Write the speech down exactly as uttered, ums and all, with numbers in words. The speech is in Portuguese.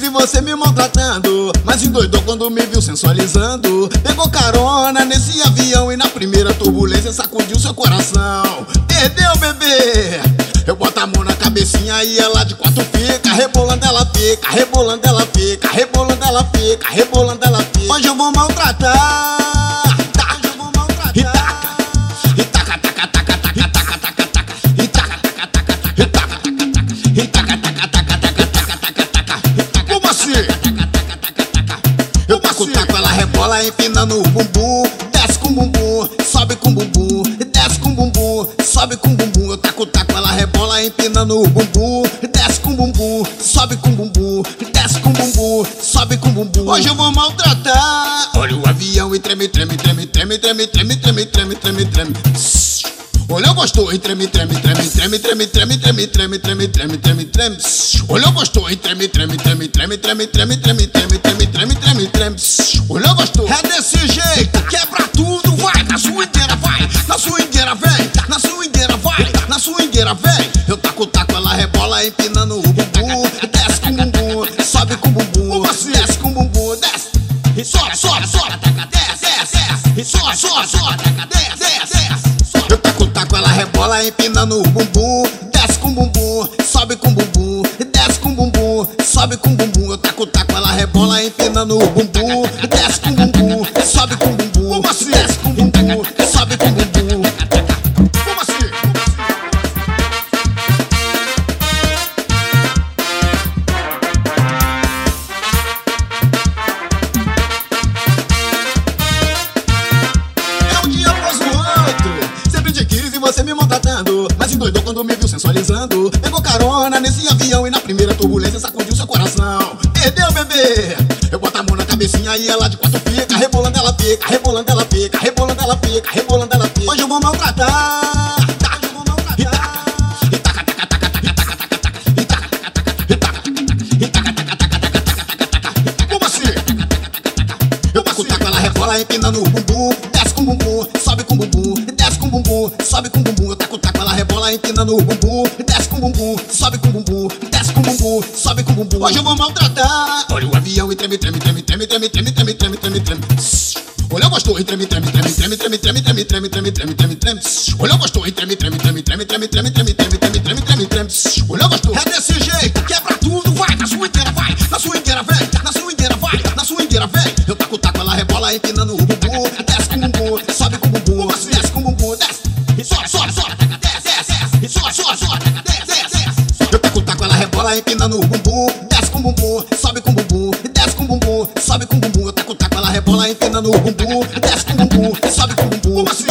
você me maltratando, mas endoidou quando me viu sensualizando. Pegou carona nesse avião e na primeira turbulência sacudiu seu coração. Perdeu, bebê. Eu boto a mão na cabecinha e ela de quatro fica. Rebolando ela fica, rebolando ela fica, rebolando ela fica, rebolando ela fica. Hoje eu vou maltratar. Hoje eu vou maltratar. E taca, e taca, taca, taca, taca, taca, taca, taca. E taca, taca, taca, taca, taca, taca, e taca, taca, taca, taca, taca, taca, taca. Como assim? Eu taco o taco, ela rebola empinando o bumbum. Desce com o bumbum, sobe com o bumbum. Desce com o bumbum, sobe com o bumbum. Eu taco o taco, ela rebola empinando o bumbum. Desce com o bumbum, sobe com o bumbum. Desce com o bumbum, sobe com o bumbum. Hoje eu vou maltratar. Olha o avião e treme, treme, treme, treme, treme, treme, treme, treme, treme, treme. Olha, gostou e treme, treme, treme, treme, treme, treme, treme, treme, treme, treme, treme, treme. Olha, gostou e treme, treme, treme, treme, treme, treme, treme, treme, treme, treme, treme, treme. Olha, gostou. É desse jeito, quebra tudo, vai na swingueira, vai na swingueira, vem na swingueira, vai na swingueira, vem. Eu taco o taco, ela rebola empinando o bumbum. Desce com o bumbum, sobe com o bumbum. Desce com o bumbum, desce e sobe, sobe, sobe, desce, desce, desce e sobe, sobe, sobe, desce, desce, desce. Eu taco o taco, ela rebola empinando o bumbum. Desce com o bumbum, sobe com o bumbum. Desce com o bumbum, sobe com o bumbum. Eu taco o taco, ela rebola empinando o bumbum. Desce com o bumbum, sobe com o bumbum. Desce com o bumbum, sobe com o bumbum. Como assim? É um dia após o outro, sempre de quis e você me maltratando, mas endoidou quando me viu sensualizando. Pegou carona nesse avião e na primeira turbulência sacudiu seu coração. Perdeu, bebê. Eu boto a mão na cabecinha e ela de quatro fica. Rebolando ela fica, rebolando ela fica, rebolando ela fica, rebolando ela fica. Hoje eu vou maltratar. Hoje eu vou maltratar. E taca, taca, taca, taca, taca, taca, taca. E taca, taca, taca, taca, taca, taca, taca. E taca, taca, taca, taca, taca, taca, taca. Como assim? Eu taco o taco, ela rebola empinando o bumbum. Desce com o bumbum, sobe com o bumbum. Desce com o bumbum, sobe com o bumbum. Eu taco o taco, ela rebola empinando o bumbum. Desce com o bumbum, sobe com o bumbum. Desce com o bumbum, sobe com o bumbum. Hoje eu vou maltratar. Olha o avião e treme, treme, treme, treme, treme, treme, treme, treme, treme, treme. Olha, gostou e treme, treme, treme, treme, treme, treme, treme, treme, treme, treme, treme, treme. Olha, gostou e treme, treme, treme, treme, treme, treme, treme, treme, treme, treme, treme, treme. Olha, gostou. É desse jeito, quebra tudo, vai na swingueira, vai na swingueira, vem na swingueira, vai na swingueira, vem. Eu taco o taco, ela rebola empinando o bumbum. Desce com o bumbum, sobe com o bumbum. Desce com o bumbum, desce e sobe, sobe, sobe, desce, desce, desce e sobe, sobe, sobe, desce, desce, desce. Eu taco o taco, ela rebola empinando o bumbum. Desce com o bumbum, sobe com o bumbum. Desce com o bumbum, sobe com o bumbum. Eu taco o taco, ela rebola empinando o bumbum. Desce com o bumbum, sobe com o bumbum.